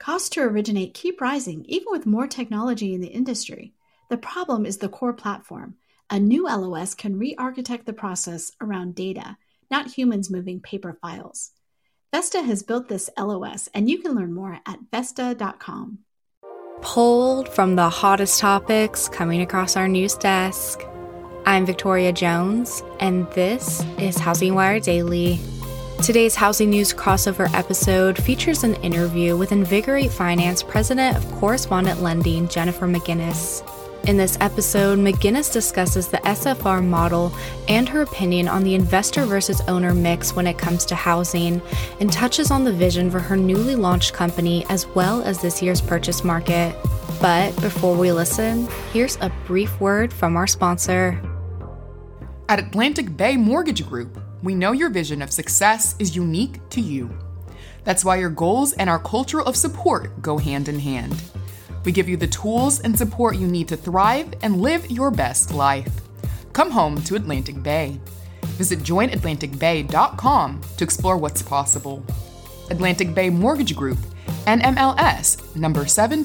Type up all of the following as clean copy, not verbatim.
Costs to originate keep rising, even with more technology in the industry. The problem is the core platform. A new LOS can re-architect the process around data, not humans moving paper files. Vesta has built this LOS, and you can learn more at Vesta.com. Pulled from the hottest topics coming across our news desk. I'm Victoria Jones, and this is Housing Wire Daily. Today's Housing News crossover episode features an interview with Invigorate Finance President of Correspondent Lending, Jennifer McGinnis. In this episode, McGinnis discusses the SFR model and her opinion on the investor versus owner mix when it comes to housing, and touches on the vision for her newly launched company as well as this year's purchase market. But before we listen, here's a brief word from our sponsor. At Atlantic Bay Mortgage Group, we know your vision of success is unique to you. That's why your goals and our culture of support go hand in hand. We give you the tools and support you need to thrive and live your best life. Come home to Atlantic Bay. Visit joinatlanticbay.com to explore what's possible. Atlantic Bay Mortgage Group, NMLS number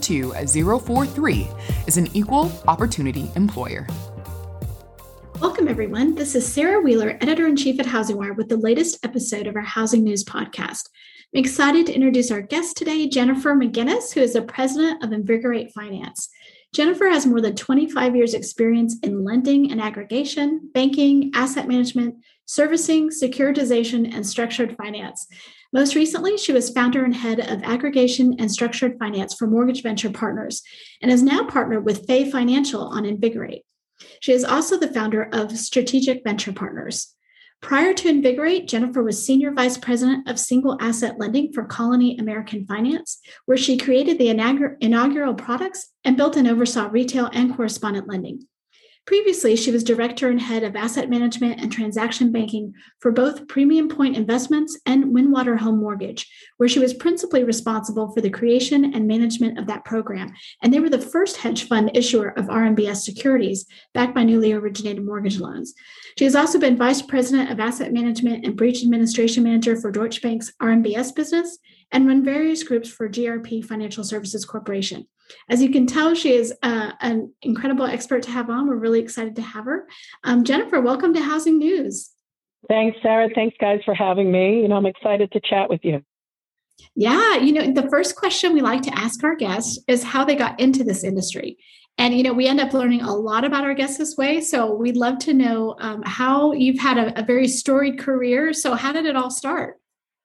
72043, is an equal opportunity employer. Welcome, everyone. This is Sarah Wheeler, Editor-in-Chief at Housing Wire, with the latest episode of our Housing News podcast. I'm excited to introduce our guest today, Jennifer McGinnis, who is the president of Invigorate Finance. Jennifer has more than 25 years' experience in lending and aggregation, banking, asset management, servicing, securitization, and structured finance. Most recently, she was founder and head of aggregation and structured finance for Mortgage Venture Partners and is now partnered with Fay Financial on Invigorate. She is also the founder of Strategic Venture Partners. Prior to Invigorate, Jennifer was Senior Vice President of Single Asset Lending for Colony American Finance, where she created the inaugural products and built and oversaw retail and correspondent lending. Previously, she was Director and Head of Asset Management and Transaction Banking for both Premium Point Investments and Windwater Home Mortgage, where she was principally responsible for the creation and management of that program. And they were the first hedge fund issuer of RMBS securities backed by newly originated mortgage loans. She has also been Vice President of Asset Management and Breach Administration Manager for Deutsche Bank's RMBS business and run various groups for GRP Financial Services Corporation. As you can tell, she is an incredible expert to have on. We're really excited to have her. Jennifer, welcome to Housing News. Thanks, Sarah. Thanks, guys, for having me. I'm excited to chat with you. Yeah, the first question we like to ask our guests is how they got into this industry. And, we end up learning a lot about our guests this way. So we'd love to know how you've had a very storied career. So how did it all start?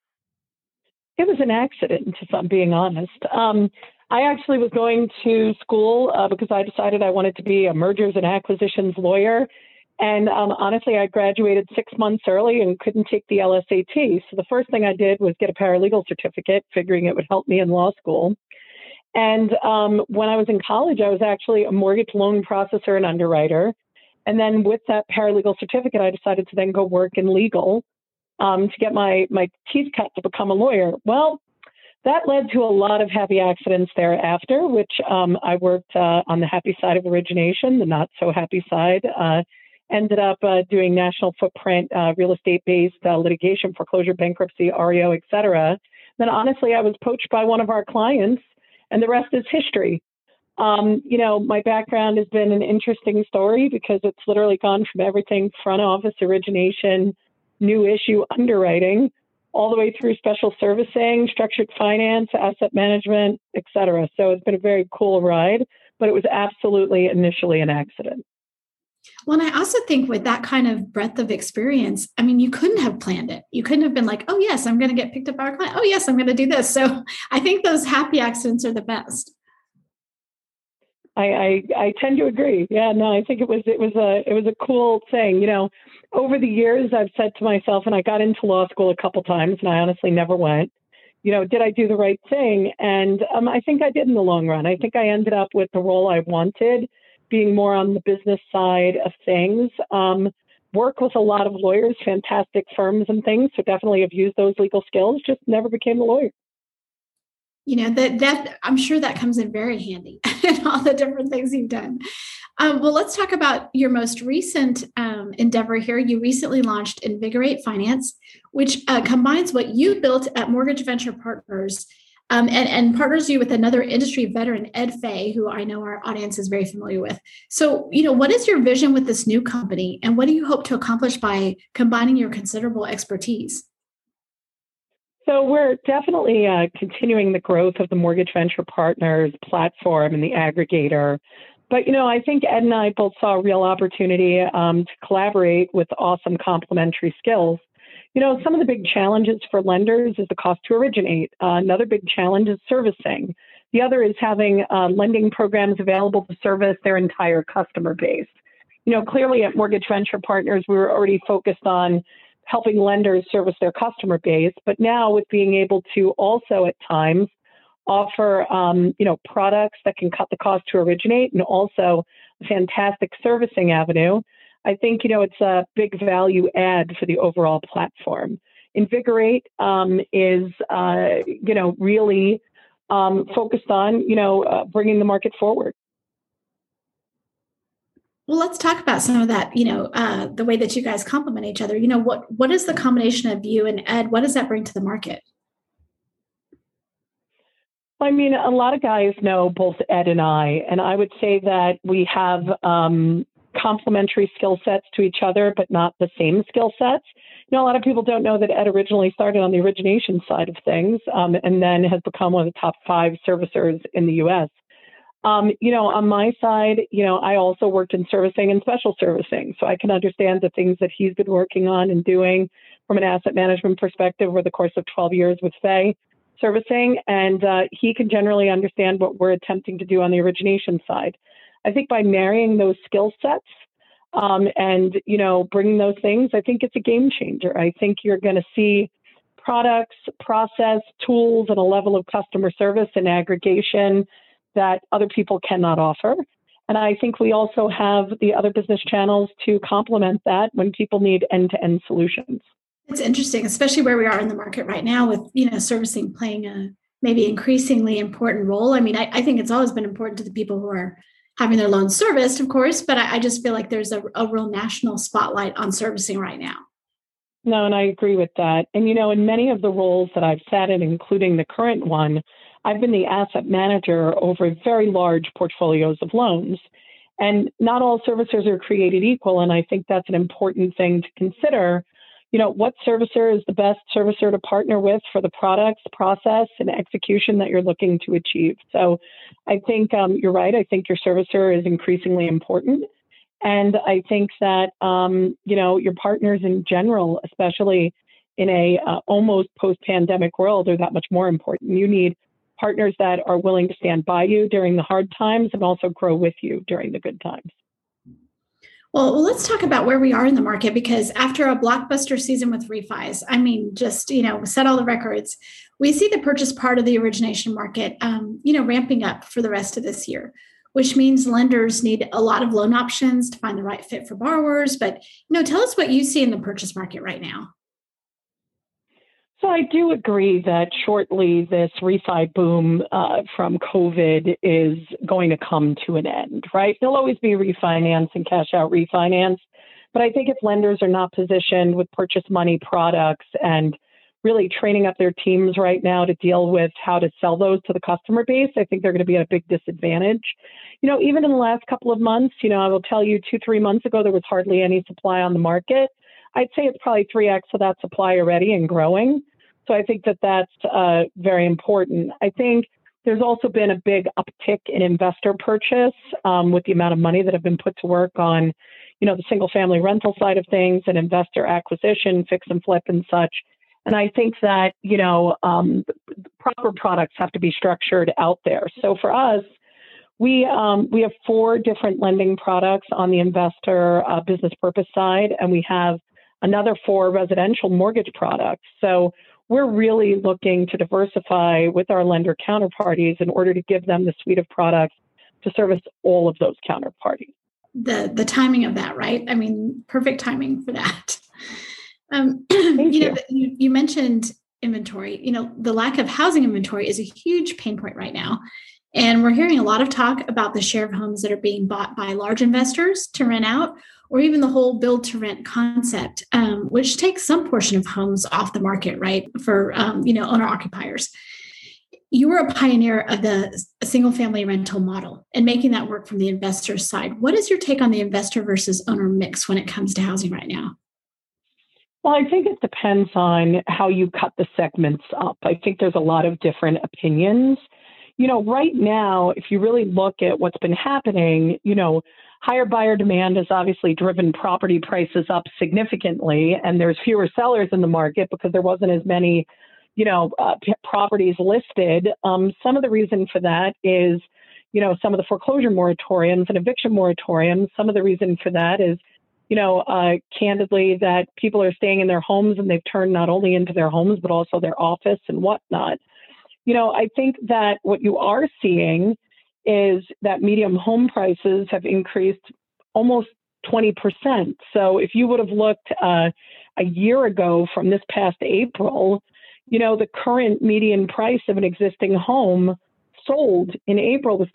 It was an accident, if I'm being honest. I actually was going to school because I decided I wanted to be a mergers and acquisitions lawyer. And honestly, I graduated 6 months early and couldn't take the LSAT. So the first thing I did was get a paralegal certificate, figuring it would help me in law school. And when I was in college, I was actually a mortgage loan processor and underwriter. And then with that paralegal certificate, I decided to then go work in legal to get my teeth cut to become a lawyer. Well, that led to a lot of happy accidents thereafter, which I worked on the happy side of origination, the not so happy side. Ended up doing national footprint, real estate-based litigation, foreclosure, bankruptcy, REO, et cetera. Then honestly, I was poached by one of our clients, and the rest is history. My background has been an interesting story because it's literally gone from everything front office origination, new issue underwriting, all the way through special servicing, structured finance, asset management, et cetera. So it's been a very cool ride, but it was absolutely initially an accident. Well, and I also think with that kind of breadth of experience, you couldn't have planned it. You couldn't have been like, oh, yes, I'm going to get picked up by our client. Oh, yes, I'm going to do this. So I think those happy accidents are the best. I tend to agree. Yeah, no, I think it was a cool thing. Over the years, I've said to myself, and I got into law school a couple times, and I honestly never went, did I do the right thing? And I think I did in the long run. I think I ended up with the role I wanted, being more on the business side of things. Work with a lot of lawyers, fantastic firms and things. So definitely have used those legal skills, just never became a lawyer. That I'm sure that comes in very handy in all the different things you've done. Well, let's talk about your most recent endeavor here. You recently launched Invigorate Finance, which combines what you built at Mortgage Venture Partners and partners you with another industry veteran, Ed Fay, who I know our audience is very familiar with. So, what is your vision with this new company, and what do you hope to accomplish by combining your considerable expertise? So we're definitely continuing the growth of the Mortgage Venture Partners platform and the aggregator. But, I think Ed and I both saw a real opportunity to collaborate with awesome complementary skills. Some of the big challenges for lenders is the cost to originate. Another big challenge is servicing. The other is having lending programs available to service their entire customer base. Clearly at Mortgage Venture Partners, we were already focused on helping lenders service their customer base. But now with being able to also at times offer, products that can cut the cost to originate and also a fantastic servicing avenue, I think, it's a big value add for the overall platform. Invigorate is, really focused on, bringing the market forward. Well, let's talk about some of that, the way that you guys complement each other. What is the combination of you and Ed? What does that bring to the market? I mean, a lot of guys know both Ed and I would say that we have complementary skill sets to each other, but not the same skill sets. A lot of people don't know that Ed originally started on the origination side of things, and then has become one of the top 5 servicers in the U.S. On my side, I also worked in servicing and special servicing, so I can understand the things that he's been working on and doing from an asset management perspective over the course of 12 years with Fay servicing, and he can generally understand what we're attempting to do on the origination side. I think by marrying those skill sets and, bringing those things, I think it's a game changer. I think you're going to see products, process, tools, and a level of customer service and aggregation that other people cannot offer. And I think we also have the other business channels to complement that when people need end-to-end solutions. It's interesting, especially where we are in the market right now with, servicing playing a maybe increasingly important role. I mean, I think it's always been important to the people who are having their loans serviced, of course, but I just feel like there's a real national spotlight on servicing right now. No, and I agree with that. And, in many of the roles that I've sat in, including the current one, I've been the asset manager over very large portfolios of loans. And not all servicers are created equal. And I think that's an important thing to consider. What servicer is the best servicer to partner with for the products, process, and execution that you're looking to achieve. So I think you're right. I think your servicer is increasingly important. And I think that, your partners in general, especially in a almost post-pandemic world, are that much more important. You need partners that are willing to stand by you during the hard times and also grow with you during the good times. Well, let's talk about where we are in the market, because after a blockbuster season with refis, just, set all the records, we see the purchase part of the origination market, ramping up for the rest of this year, which means lenders need a lot of loan options to find the right fit for borrowers. But, tell us what you see in the purchase market right now. So I do agree that shortly this refi boom from COVID is going to come to an end, right? There'll always be refinance and cash out refinance. But I think if lenders are not positioned with purchase money products and really training up their teams right now to deal with how to sell those to the customer base, I think they're going to be at a big disadvantage. Even in the last couple of months, I will tell you 2-3 months ago, there was hardly any supply on the market. I'd say it's probably 3x of that supply already and growing. So I think that that's very important. I think there's also been a big uptick in investor purchase with the amount of money that have been put to work on, the single family rental side of things and investor acquisition, fix and flip and such. And I think that, proper products have to be structured out there. So for us, we have 4 different lending products on the investor business purpose side, and we have another 4 residential mortgage products. So we're really looking to diversify with our lender counterparties in order to give them the suite of products to service all of those counterparties. The timing of that, right? I mean, perfect timing for that. You mentioned inventory. The lack of housing inventory is a huge pain point right now. And we're hearing a lot of talk about the share of homes that are being bought by large investors to rent out, or even the whole build to rent concept, which takes some portion of homes off the market, right, for owner occupiers. you were a pioneer of the single family rental model and making that work from the investor side. What is your take on the investor versus owner mix when it comes to housing right now? Well, I think it depends on how you cut the segments up. I think there's a lot of different opinions. Right now, if you really look at what's been happening, higher buyer demand has obviously driven property prices up significantly, and there's fewer sellers in the market because there wasn't as many, properties listed. Some of the reason for that is, some of the foreclosure moratoriums and eviction moratoriums. Some of the reason for that is, candidly, that people are staying in their homes and they've turned not only into their homes, but also their office and whatnot. I think that what you are seeing is that medium home prices have increased almost 20%. So if you would have looked a year ago from this past April, the current median price of an existing home sold in April was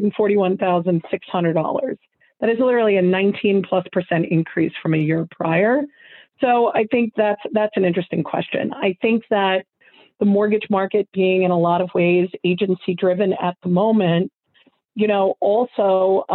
$341,600. That is literally a 19+% increase from a year prior. So I think that's an interesting question. I think that the mortgage market being in a lot of ways agency driven at the moment, also,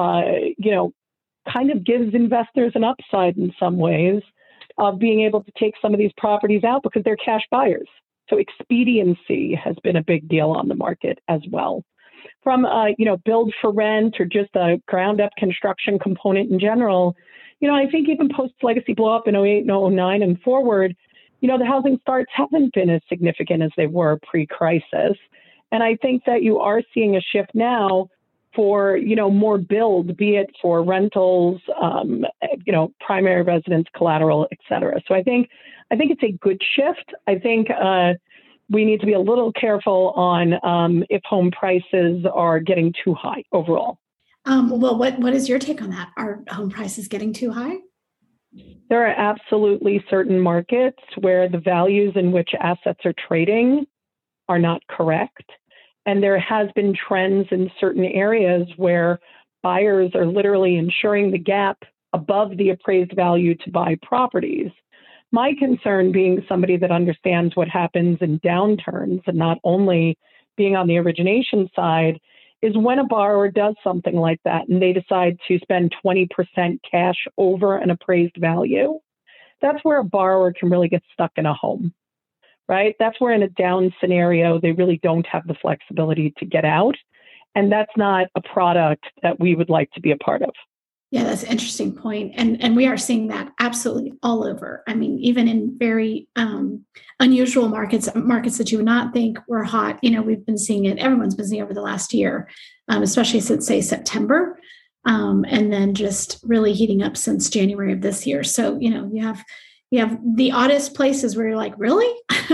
kind of gives investors an upside in some ways of being able to take some of these properties out because they're cash buyers. So expediency has been a big deal on the market as well. From, build for rent or just a ground up construction component in general, I think even post legacy blow up in 08 and 09 and forward, the housing starts haven't been as significant as they were pre-crisis. And I think that you are seeing a shift now for, more build, be it for rentals, primary residence, collateral, et cetera. So I think it's a good shift. I think we need to be a little careful on if home prices are getting too high overall. Well, what is your take on that? Are home prices getting too high? There are absolutely certain markets where the values in which assets are trading are not correct. And there has been trends in certain areas where buyers are literally insuring the gap above the appraised value to buy properties. My concern, being somebody that understands what happens in downturns and not only being on the origination side, is when a borrower does something like that and they decide to spend 20% cash over an appraised value, that's where a borrower can really get stuck in a home, right? That's where in a down scenario, they really don't have the flexibility to get out. And that's not a product that we would like to be a part of. Yeah, that's an interesting point. And we are seeing that absolutely all over. I mean, even in very unusual markets that you would not think were hot, we've been seeing it. Everyone's been seeing it over the last year, especially since, say, September, and then just really heating up since January of this year. So, you have the oddest places where you're like, really?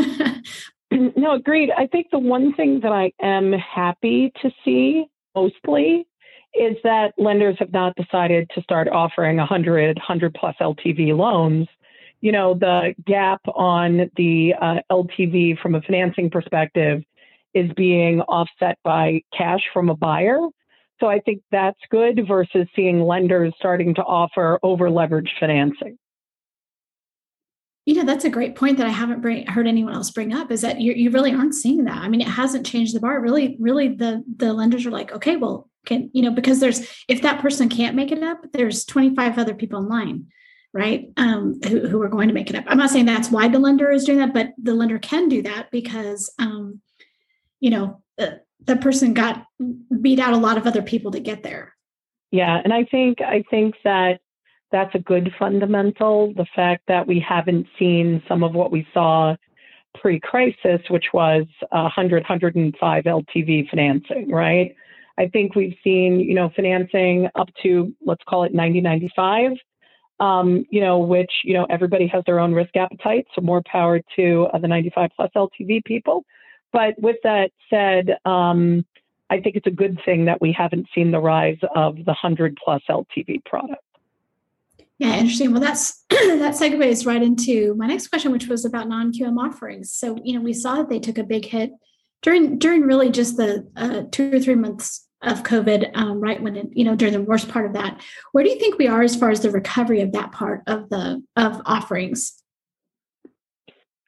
No, agreed. I think the one thing that I am happy to see mostly is that lenders have not decided to start offering 100+ LTV loans. The gap on the LTV from a financing perspective is being offset by cash from a buyer. So I think that's good versus seeing lenders starting to offer over-leveraged financing. That's a great point that I haven't heard anyone else bring up, is that you really aren't seeing that. I mean, it hasn't changed the bar. Really, the lenders are like, okay, well, because if that person can't make it up, there's 25 other people in line, right? Who are going to make it up. I'm not saying that's why the lender is doing that, but the lender can do that because, the person got beat out a lot of other people to get there. Yeah. And I think that that's a good fundamental, the fact that we haven't seen some of what we saw pre-crisis, which was 105 LTV financing, right? I think we've seen, financing up to, let's call it 90, 95, which, everybody has their own risk appetite. So more power to the 95+ LTV people. But with that said, I think it's a good thing that we haven't seen the rise of the 100+ LTV product. Yeah, interesting. Well, that segues right into my next question, which was about non-QM offerings. So, we saw that they took a big hit during really just the 2 or 3 months of COVID, right when during the worst part of that. Where do you think we are as far as the recovery of that part of offerings?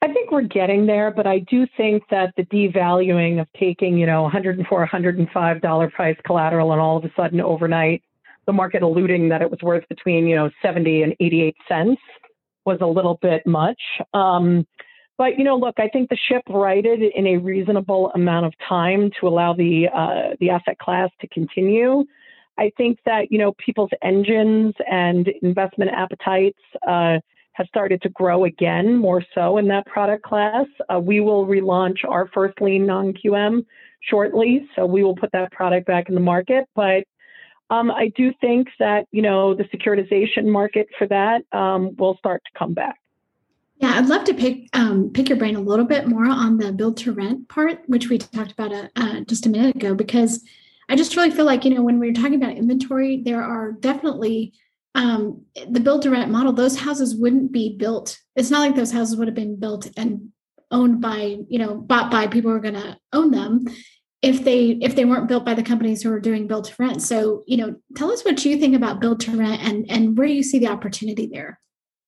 I think we're getting there, but I do think that the devaluing of taking, $104, $105 price collateral and all of a sudden overnight, the market alluding that it was worth between, 70 and 88 cents was a little bit much. But, look, I think the ship righted in a reasonable amount of time to allow the asset class to continue. I think that, people's engines and investment appetites have started to grow again, more so in that product class. We will relaunch our first lien non-QM shortly, so we will put that product back in the market. But I do think that, the securitization market for that will start to come back. Yeah, I'd love to pick your brain a little bit more on the build to rent part, which we talked about just a minute ago, because I just really feel like, when we're talking about inventory, there are definitely the build to rent model. Those houses wouldn't be built. It's not like those houses would have been built and owned by, bought by people who are going to own them if they weren't built by the companies who are doing build to rent. So, tell us what you think about build to rent and where you see the opportunity there.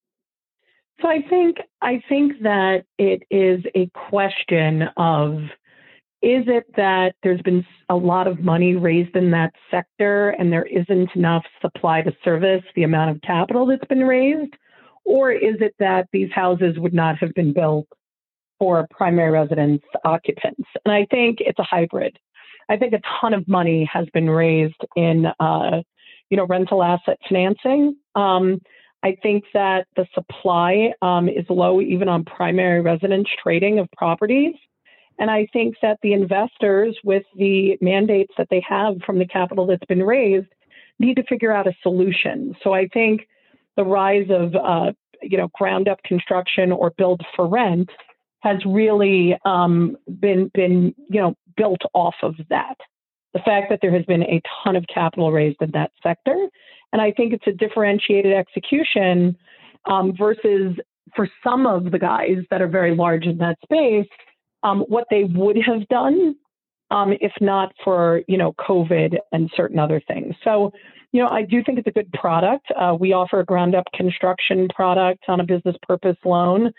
So I think that it is a question of, is it that there's been a lot of money raised in that sector and there isn't enough supply to service the amount of capital that's been raised? Or is it that these houses would not have been built for primary residence occupants? And I think it's a hybrid. I think a ton of money has been raised in, rental asset financing. I think that the supply is low even on primary residence trading of properties. And I think that the investors, with the mandates that they have from the capital that's been raised, need to figure out a solution. So I think the rise of, ground up construction or build for rent has really been built off of that. The fact that there has been a ton of capital raised in that sector. And I think it's a differentiated execution versus for some of the guys that are very large in that space, what they would have done if not for, COVID and certain other things. So, I do think it's a good product. We offer a ground up construction product on a business purpose loan.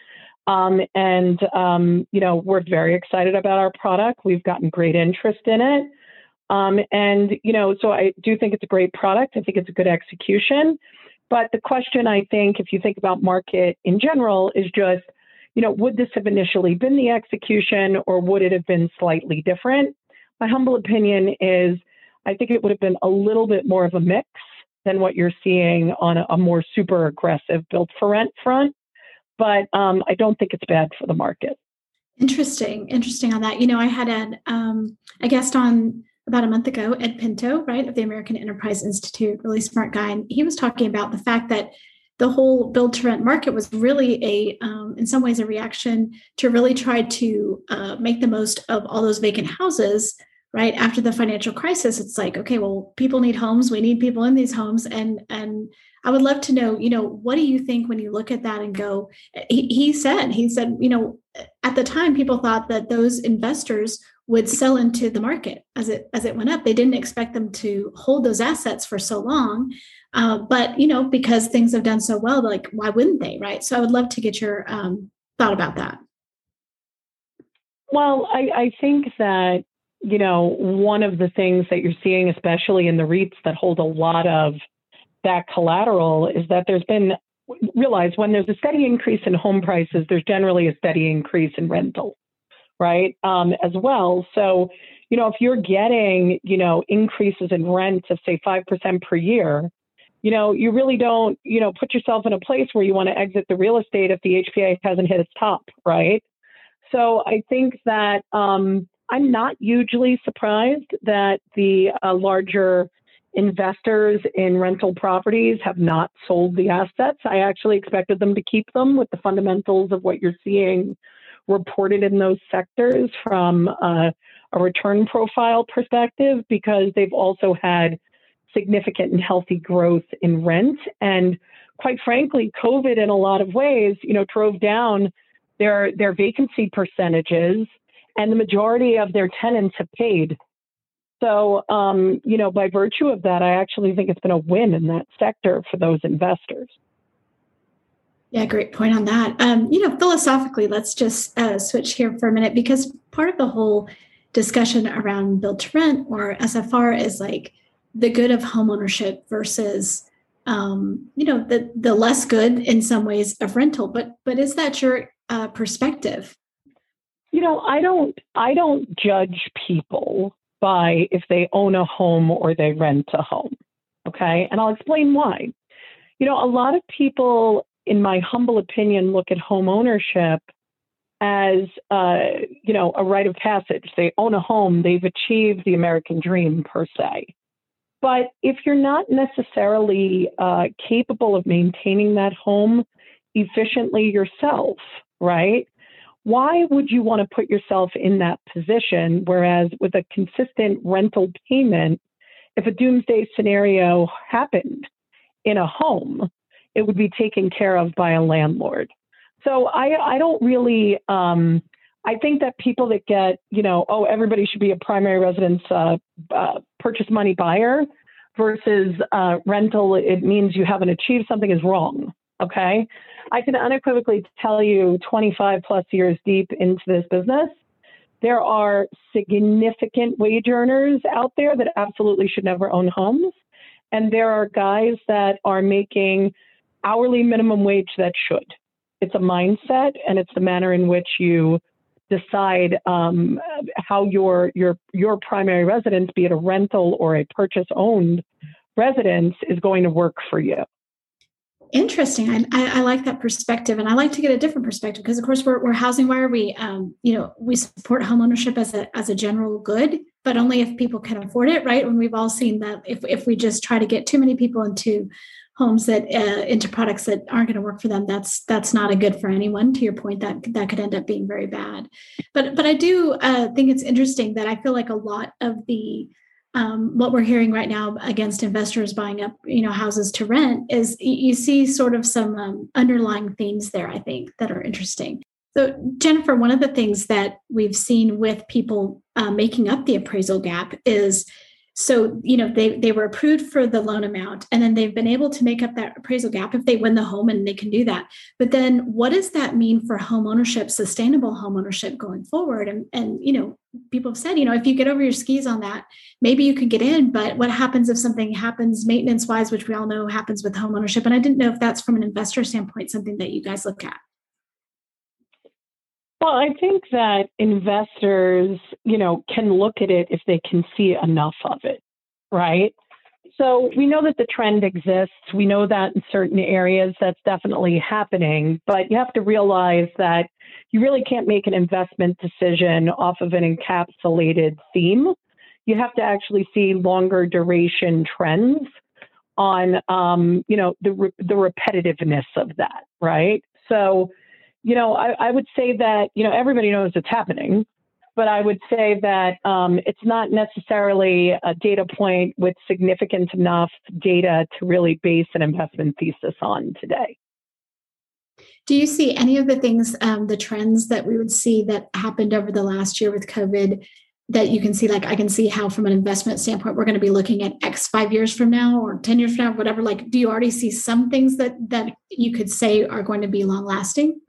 We're very excited about our product. We've gotten great interest in it. So I do think it's a great product. I think it's a good execution. But the question, I think, if you think about market in general, is just, would this have initially been the execution or would it have been slightly different? My humble opinion is I think it would have been a little bit more of a mix than what you're seeing on a more super aggressive build for rent front. But I don't think it's bad for the market. Interesting on that. I had a guest on about a month ago, Ed Pinto, right, of the American Enterprise Institute, really smart guy. And he was talking about the fact that the whole build to rent market was really in some ways, a reaction to really try to make the most of all those vacant houses, right? After the financial crisis, it's like, okay, well, people need homes. We need people in these homes. And I would love to know, what do you think when you look at that and go, he said, at the time, people thought that those investors would sell into the market as it went up. They didn't expect them to hold those assets for so long. But, because things have done so well, like, why wouldn't they? Right. So I would love to get your thought about that. Well, I think that, one of the things that you're seeing, especially in the REITs that hold a lot of that collateral, is that realize when there's a steady increase in home prices, there's generally a steady increase in rental, right? As well. So, if you're getting, increases in rent of say 5% per year, you really don't, put yourself in a place where you want to exit the real estate if the HPA hasn't hit its top, right? So I think that I'm not hugely surprised that the larger investors in rental properties have not sold the assets. I actually expected them to keep them with the fundamentals of what you're seeing reported in those sectors from a return profile perspective, because they've also had significant and healthy growth in rent. And quite frankly, COVID in a lot of ways, drove down their vacancy percentages, and the majority of their tenants have paid. So, by virtue of that, I actually think it's been a win in that sector for those investors. Yeah, great point on that. Philosophically, let's just switch here for a minute, because part of the whole discussion around build to rent or SFR is like the good of homeownership versus, the less good in some ways of rental. But is that your perspective? I don't judge people by if they own a home or they rent a home. Okay. And I'll explain why. A lot of people, in my humble opinion, look at home ownership as, a rite of passage. They own a home, they've achieved the American dream per se. But if you're not necessarily capable of maintaining that home efficiently yourself, right? Why would you want to put yourself in that position? Whereas with a consistent rental payment, if a doomsday scenario happened in a home, it would be taken care of by a landlord. So I don't really, I think that people that get, everybody should be a primary residence purchase money buyer versus rental, it means you haven't achieved something, is wrong. Okay. I can unequivocally tell you 25 plus years deep into this business, there are significant wage earners out there that absolutely should never own homes. And there are guys that are making hourly minimum wage that should. It's a mindset, and it's the manner in which you decide how your primary residence, be it a rental or a purchase-owned residence, is going to work for you. Interesting. I like that perspective, and I like to get a different perspective because, of course, we're Housing Wire. We we support homeownership as a general good, but only if people can afford it, right? And we've all seen that if we just try to get too many people into homes that into products that aren't going to work for them, that's not a good for anyone. To your point, that could end up being very bad. But I do think it's interesting that I feel like a lot of the what we're hearing right now against investors buying up, houses to rent is you see sort of some underlying themes there, I think, that are interesting. So, Jennifer, one of the things that we've seen with people making up the appraisal gap is, so, they were approved for the loan amount, and then they've been able to make up that appraisal gap if they win the home, and they can do that. But then what does that mean for home ownership, sustainable home ownership going forward? And people have said, if you get over your skis on that, maybe you could get in, but what happens if something happens maintenance wise, which we all know happens with home ownership? And I didn't know if that's from an investor standpoint, something that you guys look at. Well, I think that investors, can look at it if they can see enough of it, right? So we know that the trend exists. We know that in certain areas that's definitely happening, but you have to realize that you really can't make an investment decision off of an encapsulated theme. You have to actually see longer duration trends on, the repetitiveness of that, right? So, I would say that, everybody knows it's happening, but I would say that it's not necessarily a data point with significant enough data to really base an investment thesis on today. Do you see any of the things, the trends that we would see that happened over the last year with COVID that you can see? Like, I can see how from an investment standpoint, we're going to be looking at X 5 years from now or 10 years from now, whatever. Like, do you already see some things that you could say are going to be long lasting?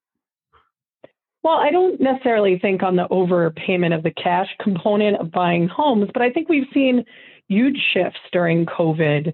Well, I don't necessarily think on the overpayment of the cash component of buying homes, but I think we've seen huge shifts during COVID.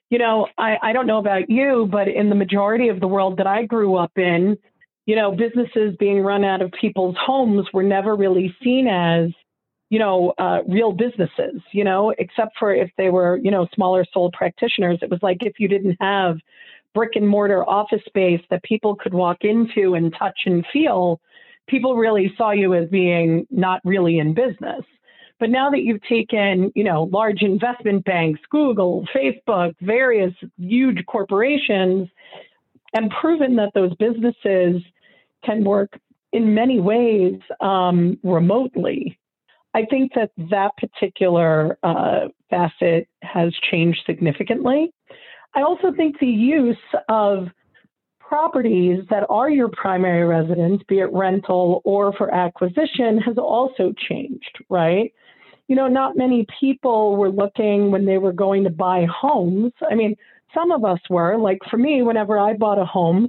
I don't know about you, but in the majority of the world that I grew up in, businesses being run out of people's homes were never really seen as, real businesses, except for if they were, smaller sole practitioners. It was like if you didn't have brick and mortar office space that people could walk into and touch and feel, people really saw you as being not really in business. But now that you've taken, large investment banks, Google, Facebook, various huge corporations, and proven that those businesses can work in many ways remotely, I think that particular facet has changed significantly. I also think the use of properties that are your primary residence, be it rental or for acquisition, has also changed, right? Not many people were looking when they were going to buy homes. I mean, some of us were. Like for me, whenever I bought a home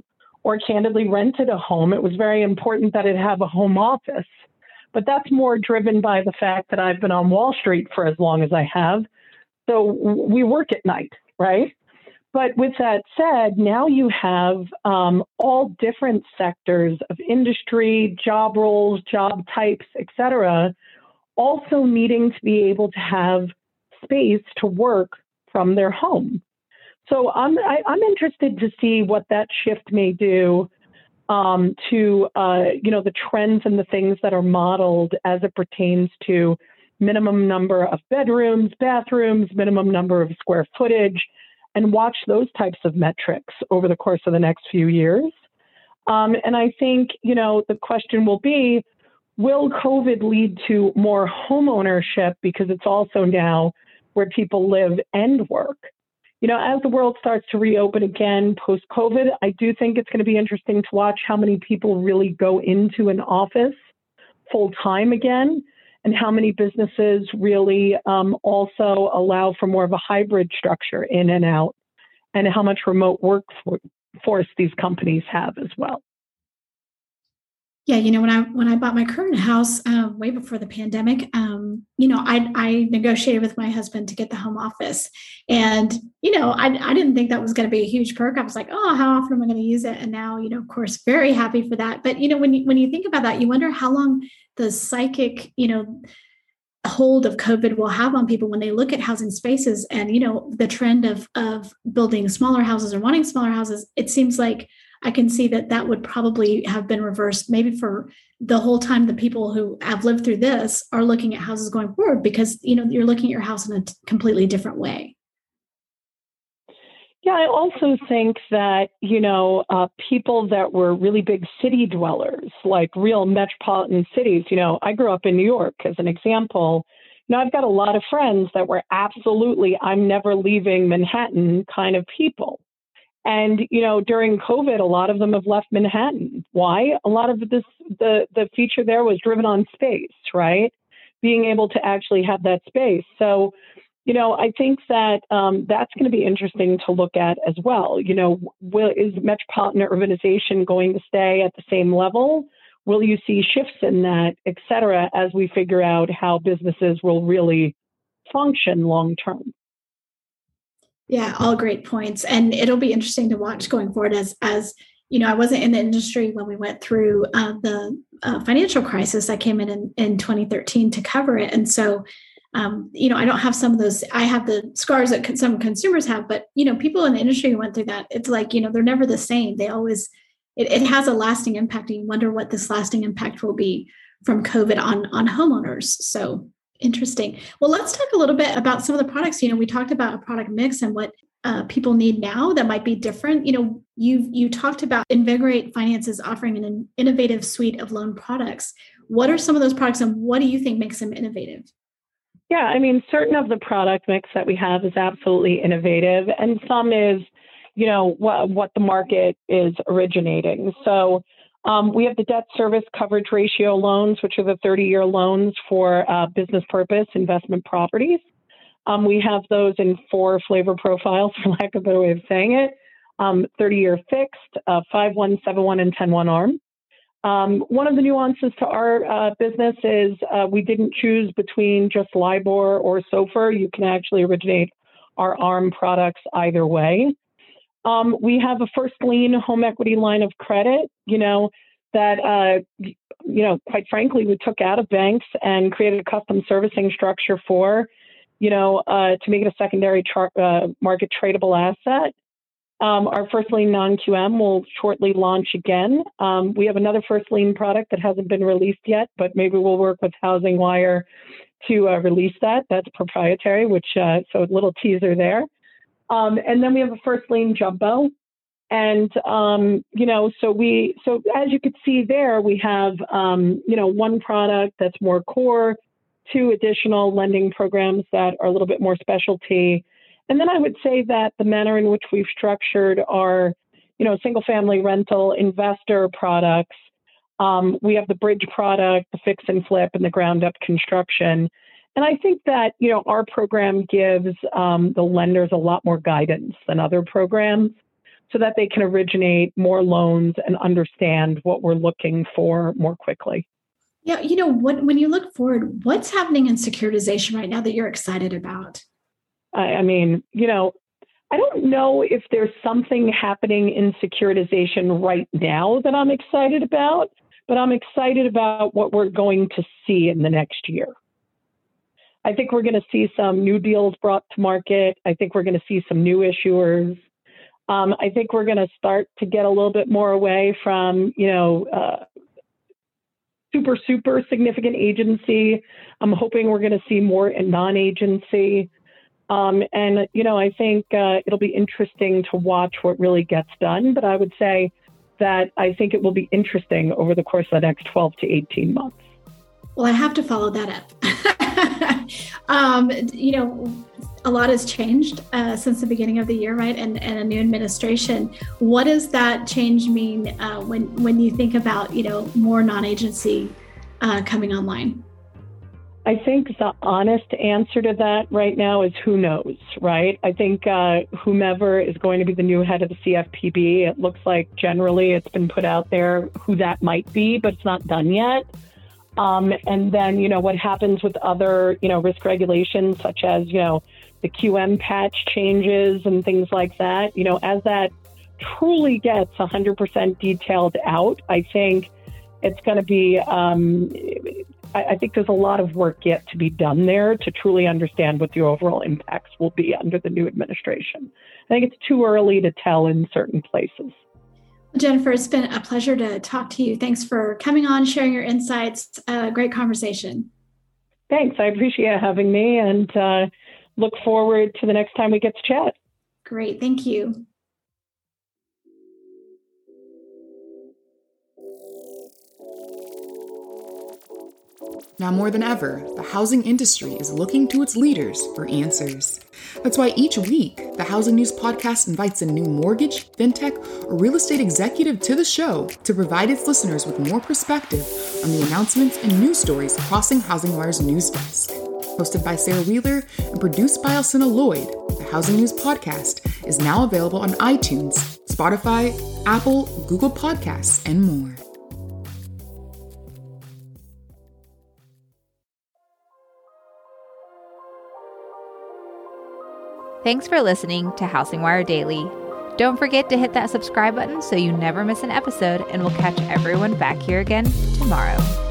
or candidly rented a home. It was very important that it have a home office. But that's more driven by the fact that I've been on Wall Street for as long as I have. So we work at night, right? But with that said, now you have all different sectors of industry, job roles, job types, et cetera, also needing to be able to have space to work from their home. So I'm interested to see what that shift may do to the trends and the things that are modeled as it pertains to minimum number of bedrooms, bathrooms, minimum number of square footage, and watch those types of metrics over the course of the next few years. And I think, the question will be, will COVID lead to more home ownership because it's also now where people live and work? As the world starts to reopen again post-COVID, I do think it's going to be interesting to watch how many people really go into an office full-time again, and how many businesses really also allow for more of a hybrid structure in and out, and how much remote workforce these companies have as well. Yeah, when I bought my current house way before the pandemic, I negotiated with my husband to get the home office, and I didn't think that was going to be a huge perk. I was like, oh, how often am I going to use it? And now, of course, very happy for that. But when you think about that, you wonder how long the psychic, hold of COVID will have on people when they look at housing spaces and the trend of building smaller houses or wanting smaller houses. It seems like I can see that would probably have been reversed maybe for the whole time. The people who have lived through this are looking at houses going forward because, you're looking at your house in a completely different way. Yeah, I also think that, people that were really big city dwellers, like real metropolitan cities, I grew up in New York as an example. I've got a lot of friends that were absolutely, I'm never leaving Manhattan kind of people. And, during COVID, a lot of them have left Manhattan. Why? A lot of the feature there was driven on space, right? Being able to actually have that space. So, I think that that's going to be interesting to look at as well. Is metropolitan urbanization going to stay at the same level? Will you see shifts in that, et cetera, as we figure out how businesses will really function long term? Yeah, all great points. And it'll be interesting to watch going forward as I wasn't in the industry when we went through the financial crisis. I came in 2013 to cover it. And so, I don't have some of those. I have the scars that some consumers have, but, people in the industry who went through that, it's like, they're never the same. They always, it has a lasting impact. And you wonder what this lasting impact will be from COVID on homeowners. So interesting. Well, let's talk a little bit about some of the products. We talked about a product mix and what people need now that might be different. You talked about Invigorate Finance's offering an innovative suite of loan products. What are some of those products and what do you think makes them innovative? Yeah, certain of the product mix that we have is absolutely innovative, and some is, what the market is originating. So we have the debt service coverage ratio loans, which are the 30-year loans for business purpose investment properties. We have those in 4 flavor profiles, for lack of a better way of saying it. 30-year fixed, 5-1, 7-1, and 10-1 ARM. One of the nuances to our business is we didn't choose between just LIBOR or SOFR. You can actually originate our ARM products either way. We have a first lien home equity line of credit, that, quite frankly, we took out of banks and created a custom servicing structure for, to make it a secondary market tradable asset. Our first lien non-QM will shortly launch again. We have another first lien product that hasn't been released yet, but maybe we'll work with HousingWire to release that. That's proprietary, so a little teaser there. And then we have a first lien jumbo. And, so as you could see there, we have, one product that's more core, 2 additional lending programs that are a little bit more specialty. And then I would say that the manner in which we've structured our, single family rental investor products, we have the bridge product, the fix and flip, and the ground up construction. And I think that, our program gives the lenders a lot more guidance than other programs. so that they can originate more loans and understand what we're looking for more quickly. Yeah, when you look forward, what's happening in securitization right now that you're excited about? I mean, I don't know if there's something happening in securitization right now that I'm excited about, but I'm excited about what we're going to see in the next year. I think we're going to see some new deals brought to market. I think we're going to see some new issuers. I think we're going to start to get a little bit more away from, super significant agency. I'm hoping we're going to see more in non-agency. I think it'll be interesting to watch what really gets done. But I would say that I think it will be interesting over the course of the next 12 to 18 months. Well, I have to follow that up. A lot has changed since the beginning of the year, right? And a new administration. What does that change mean when you think about, more non-agency coming online? I think the honest answer to that right now is who knows, right? I think whomever is going to be the new head of the CFPB, it looks like generally it's been put out there who that might be, but it's not done yet. And then, what happens with other, risk regulations, such as, the QM patch changes and things like that, as that truly gets 100% detailed out, I think it's going to be, I think there's a lot of work yet to be done there to truly understand what the overall impacts will be under the new administration. I think it's too early to tell in certain places. Jennifer, it's been a pleasure to talk to you. Thanks for coming on, sharing your insights. Great conversation. Thanks. I appreciate having me and look forward to the next time we get to chat. Great. Thank you. Now more than ever, the housing industry is looking to its leaders for answers. That's why each week, the Housing News Podcast invites a new mortgage, fintech, or real estate executive to the show to provide its listeners with more perspective on the announcements and news stories crossing HousingWire's news desk. Hosted by Sarah Wheeler and produced by Alcina Lloyd, the Housing News Podcast is now available on iTunes, Spotify, Apple, Google Podcasts, and more. Thanks for listening to HousingWire Daily. Don't forget to hit that subscribe button so you never miss an episode, and we'll catch everyone back here again tomorrow.